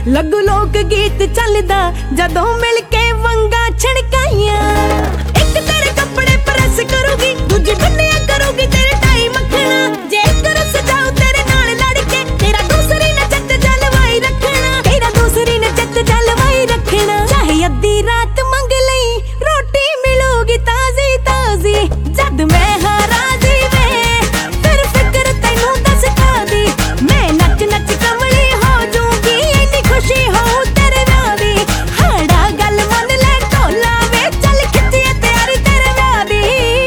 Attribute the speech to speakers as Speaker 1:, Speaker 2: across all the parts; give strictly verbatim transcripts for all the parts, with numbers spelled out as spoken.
Speaker 1: ਲੱਗੂ ਲੋਕ ਗੀਤ ਚੱਲਦਾ ਜਦੋਂ ਮਿਲ ਕੇ ਵੰਗਾ ਛਣਕਾਈਆਂ। ਇੱਕ ਤੇਰੇ ਕੱਪੜੇ ਪ੍ਰੈਸ ਕਰੂਗੀ, ਦੂਜੀ ਬੰਨਿਆ ਕਰੂਗੀ ਤੇਰੇ ਟਾਈ ਮੱਖਣਾ। ਜੇ ਕਰ ਸਜਾਉ ਤੇਰੇ ਨਾਲ ਲੜ ਕੇ, ਤੇਰਾ ਦੂਸਰੀ ਨੇ ਚੱਤ ਜਲਵਾਈ ਰੱਖਣਾ, ਤੇਰਾ ਦੂਸਰੀ ਨੇ ਚੱਤ ਜਲਵਾਈ ਰੱਖਣਾ। ਚਾਹੇ ਅੱਧੀ ਰਾਤ ਮੰਗ ਲਈ ਰੋਟੀ ਮਿਲੂਗੀ ਤਾਜ਼ੀ ਤਾਜ਼ੀ, ਜਦ ਮੈਂ ਹਾਂ ਰਾਜ਼ੀ ਵੇ ਫਿਰ ਫਿਕਰ ਤੈਨੂੰ ਦੱਸ ਕਾਦੀ। ਮੈਂ ਨੱਚ ਨੱਚ ਕਮਲੀ ਹੋ ਜੂਗੀ, ਇੰਨੀ ਖੁਸ਼ੀ ਹੋਊ ਤੇਰੇ ਵਿਆਹ ਦੀ। ਹਾੜਾ ਗੱਲ ਮੰਨ ਲੈ ਢੋਲਾ ਵੇ, ਚੱਲ ਖਿੱਚੀਏ ਤਿਆਰੀ ਤੇਰੇ ਵਿਆਹ ਦੀ।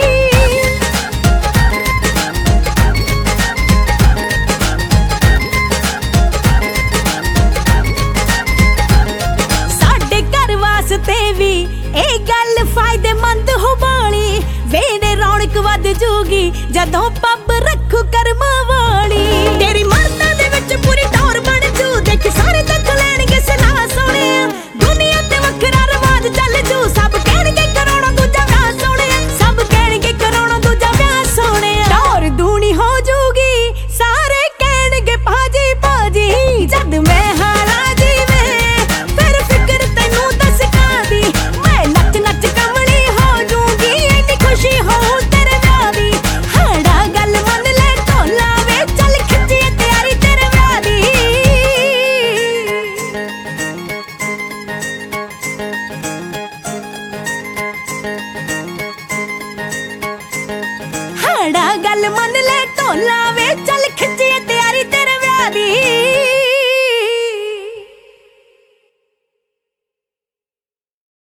Speaker 1: ਸਾਡੇ ਘਰ ਵਾਸਤੇ ਵੀ ਇਹ ਗੱਲ ਫਾਇਦੇਮੰਦ ਹੋ ਬਾਲੀ, ਵੇੜੇ ਰੌਣਕ ਵੱਧ ਜੂਗੀ ਜਦੋਂ ਪੱਬ ਰੱਖੂ ਕਰਮਾਂ ਵਾਲੀ। ਤੇਰੀ ਮਰਦਾਂ ਦੇ ਵਿੱਚ ਪੂਰੀ ਟੌਰ ਬਣ ਜੂ, ਦੇਖ ਸਾਰੇ ਤੱਕ ਲੈਣਗੇ ਸਲਾਹ ਸੋਹਣਿਆ। ਦੁਨੀਆ ਤੇ ਵੱਖਰਾ ਰਿਵਾਜ ਚੱਲ ਜੂ, ਸਭ ਕਹਿਣਗੇ ਕਰਾਉਣਾ ਦੂਜਾ ਵਿਆਹ ਸੋਹਣਿਆ, ਸਭ ਕਹਿਣਗੇ ਕਰਾਉਣਾ ਦੂਜਾ ਵਿਆਹ ਸੋਹਣਿਆ। ਟੌਰ ਦੂਣੀ ਹੋ ਜੂਗੀ, ਸਾਰੇ ਕਹਿਣਗੇ ਭਾਜੀ ਭਾਜੀ, ਜਦ ਮੈਂ ਹਾਂ ਰਾਜੀ ਵੇ ਫਿਰ ਫਿਕਰ ਤੈਨੂੰ ਦੱਸ ਕਾਦੀ। ਮੈਂ ਨੱਚ ਨੱਚ ਕਮਲੀ ਹੋ ਜੂਗੀ, ਇੰਨੀ ਖੁਸ਼ੀ ਹੋਊ ਤੇਰੇ ਵਿਆਹ ਦੀ। ਹਾੜਾ ਗੱਲ ਮੰਨ ਲੈ ਢੋਲਾ ਵੇ, ਚੱਲ ਖਿੱਚੀਏ ਤਿਆਰੀ ਤੇਰੇ ਵਿਆਹ ਦੀ। ਹਾੜਾ ਗੱਲ ਮੰਨ ਲੈ ਢੋਲਾ ਵੇ, ਚੱਲ ਖਿੱਚੀਏ ਤਿਆਰੀ ਤੇਰੇ ਵਿਆਹ ਦੀ।